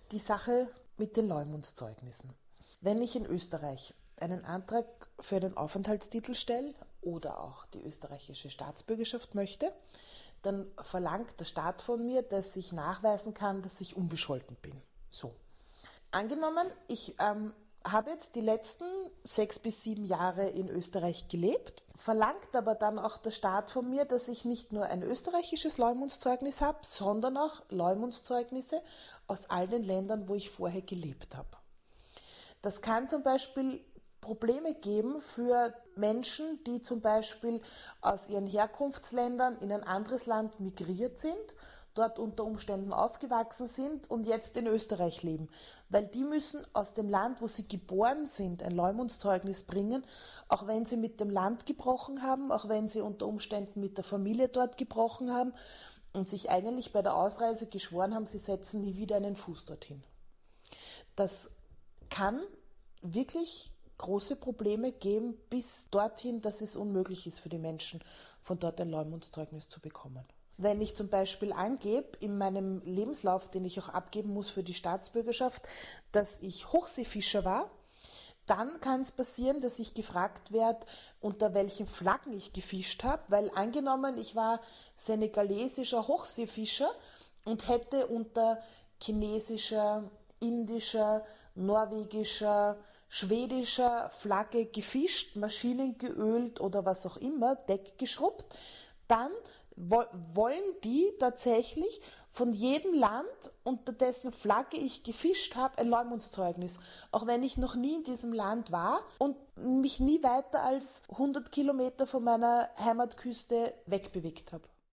Die Sache mit den Leumundszeugnissen. Wenn ich in Österreich einen Antrag für einen Aufenthaltstitel stelle oder auch die österreichische Staatsbürgerschaft möchte, dann verlangt der Staat von mir, dass ich nachweisen kann, dass ich unbescholten bin. So. Angenommen, ich habe jetzt die letzten 6 bis 7 Jahre in Österreich gelebt, verlangt aber dann auch der Staat von mir, dass ich nicht nur ein österreichisches Leumundszeugnis habe, sondern auch Leumundszeugnisse aus all den Ländern, wo ich vorher gelebt habe. Das kann zum Beispiel Probleme geben für Menschen, die zum Beispiel aus ihren Herkunftsländern in ein anderes Land migriert sind, dort unter Umständen aufgewachsen sind und jetzt in Österreich leben. Weil die müssen aus dem Land, wo sie geboren sind, ein Leumundszeugnis bringen, auch wenn sie mit dem Land gebrochen haben, auch wenn sie unter Umständen mit der Familie dort gebrochen haben und sich eigentlich bei der Ausreise geschworen haben, sie setzen nie wieder einen Fuß dorthin. Das kann wirklich große Probleme geben, bis dorthin, dass es unmöglich ist für die Menschen, von dort ein Leumundszeugnis zu bekommen. Wenn ich zum Beispiel angebe in meinem Lebenslauf, den ich auch abgeben muss für die Staatsbürgerschaft, dass ich Hochseefischer war, dann kann es passieren, dass ich gefragt werde, unter welchen Flaggen ich gefischt habe, weil angenommen, ich war senegalesischer Hochseefischer und hätte unter chinesischer, indischer, norwegischer, schwedischer Flagge gefischt, Maschinen geölt oder was auch immer, Deck geschrubbt, dann wollen die tatsächlich von jedem Land, unter dessen Flagge ich gefischt habe, ein Leumundszeugnis. Auch wenn ich noch nie in diesem Land war und mich nie weiter als 100 Kilometer von meiner Heimatküste wegbewegt habe.